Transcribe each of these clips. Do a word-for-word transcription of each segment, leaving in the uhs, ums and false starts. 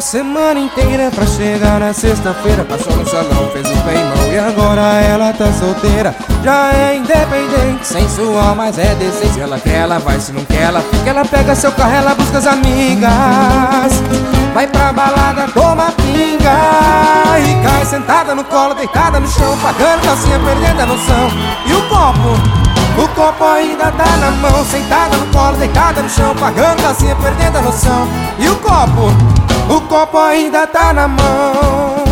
semana inteira pra chegar na sexta-feira. Passou no salão, fez o peimão e agora ela tá solteira. Já é independente, sensual, mas é decente. Se ela quer, ela vai, se não quer, ela fica. Ela pega seu carro, ela busca as amigas, vai pra balada, toma pinga e cai sentada no colo, deitada no chão, pagando calcinha, perdendo a noção. E o copo, o copo ainda tá na mão, sentada no colo, deitada no chão, pagando calcinha, perdendo a noção. E o copo, o copo ainda tá na mão.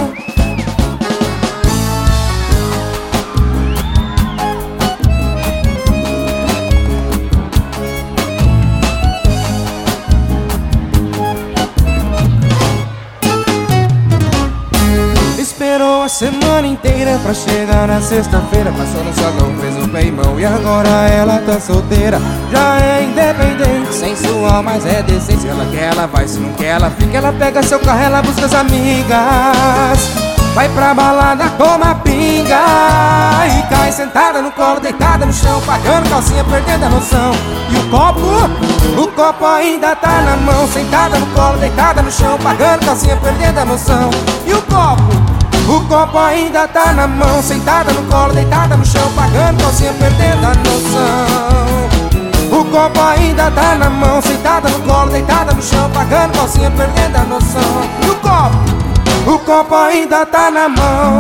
Esperou a semana inteira pra chegar na sexta-feira. Passou no salão, fez o peimão e agora ela tá solteira. Já é independente, sensual, mas é decente. Se ela quer, ela vai, se não quer, ela fica. Ela pega seu carro, ela busca as amigas, vai pra balada, toma pinga e cai sentada no colo, deitada no chão, pagando calcinha, perdendo a noção. E o copo, o copo ainda tá na mão, sentada no colo, deitada no chão, pagando calcinha, perdendo a noção. E o copo, o copo ainda tá na mão, sentada no colo, deitada no chão, pagando calcinha, perdendo a noção. O copo ainda tá na mão, sentada no colo, deitada no chão, pagando calcinha, perdendo a noção. E o copo, o copo ainda tá na mão.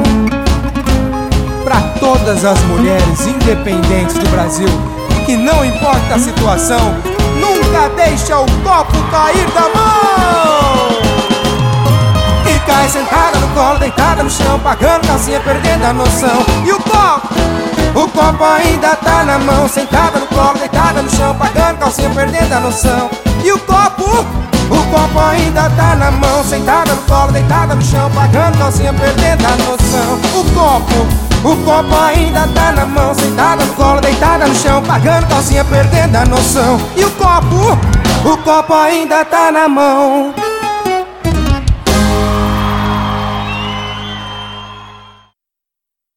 Pra todas as mulheres independentes do Brasil, que não importa a situação, nunca deixa o copo cair da mão. E cai sentada no colo, deitada no chão, pagando calcinha, perdendo a noção. E o copo, o copo ainda tá na mão, sentada no colo, deitada no chão, pagando calcinha, perdendo a noção. E o copo, o copo ainda tá na mão, sentada no colo, deitada no chão, pagando calcinha, perdendo a noção. O copo, o copo ainda tá na mão, sentada no colo, deitada no chão, pagando calcinha, perdendo a noção. E o copo, o copo ainda tá na mão.